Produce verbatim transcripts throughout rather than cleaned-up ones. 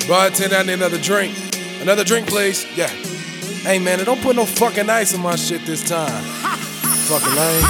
Bartender, I need another drink. Another drink, please. Yeah. Hey, man, don't put no fucking ice in my shit this time. Fucking lame.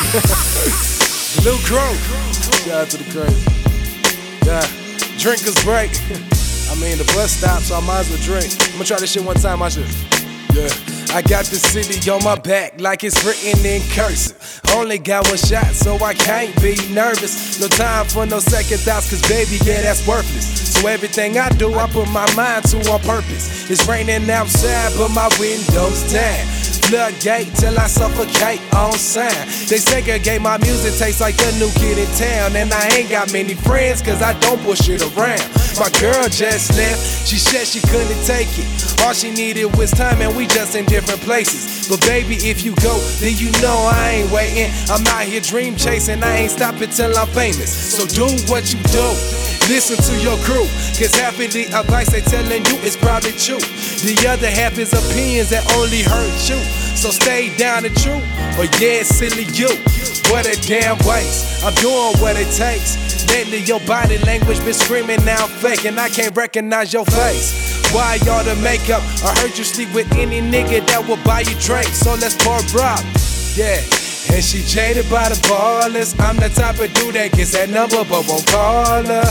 Blue Crow. Shout out to the crazy. Yeah. Drinkers break. I mean, the bus stops, so I might as well drink. I'm gonna try this shit one time, I should. Yeah. I got the city on my back like it's written in cursive. Only got one shot, so I can't be nervous. No time for no second thoughts, cause baby, yeah, that's worthless. So everything I do, I put my mind to on purpose. It's raining outside, but my window's down. Floodgate till I suffocate on sign. They segregate my music, tastes like the new kid in town. And I ain't got many friends, cause I don't push it around. My girl just left, she said she couldn't take it. All she needed was time and we just in different places. But baby, if you go, then you know I ain't waiting. I'm out here dream chasing, I ain't stopping till I'm famous. So do what you do, listen to your crew, cause half of the advice they telling you is probably true. The other half is opinions that only hurt you. So stay down and true, or yeah, silly you. What a damn waste, I'm doing what it takes. Lately your body language been screaming now fake, and I can't recognize your face. Why y'all the makeup? I heard you sleep with any nigga that will buy you drinks. So let's pour up, yeah. And she jaded by the ballers. I'm the type of dude that gets that number but won't call her.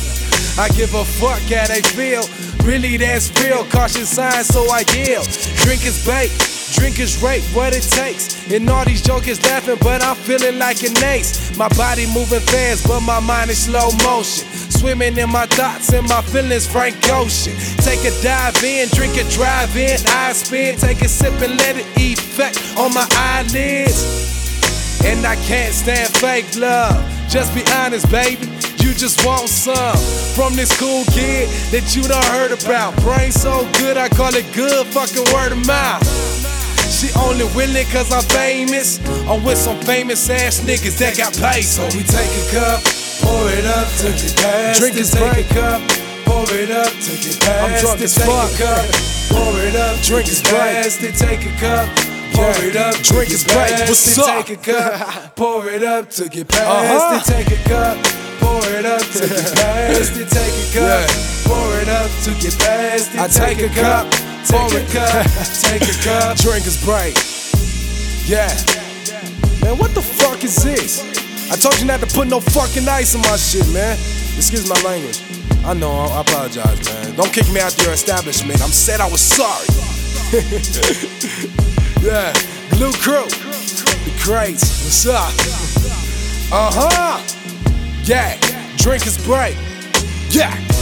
I give a fuck how they feel. Really, that's real. Caution signs, so I yell. Drink is bait, drink is rape, what it takes. And all these jokers laughing, but I'm feeling like an ace. My body moving fast, but my mind is slow motion. Swimming in my thoughts and my feelings, Frank Ocean. Take a dive in, drink a drive in, I spin. Take a sip and let it effect on my eyelids. And I can't stand fake love. Just be honest, baby. You just want some from this cool kid that you done heard about. Brain so good, I call it good fucking word of mouth. She only willing cause I'm famous. I'm with some famous ass niggas that got paid. So we take a cup, pour it up to get past. Drink is take a cup, pour it up to get past. I'm drunk as fuck. Take a cup, pour it up, drink is past. Take a cup. Pour it up, drink is break. What's up? Take a cup, pour it up to get past. Uh-huh. Take a cup, pour it up to get past. Take a cup, pour it up to get past. I take a cup, take a cup, take a cup. Drink is break. Yeah. Man, what the fuck is this? I told you not to put no fucking ice in my shit, man. Excuse my language. I know, I apologize, man. Don't kick me out your establishment. I'm said I was sorry. Yeah, Blue Crew, the crates, what's up? Uh-huh, yeah, drink is break, yeah.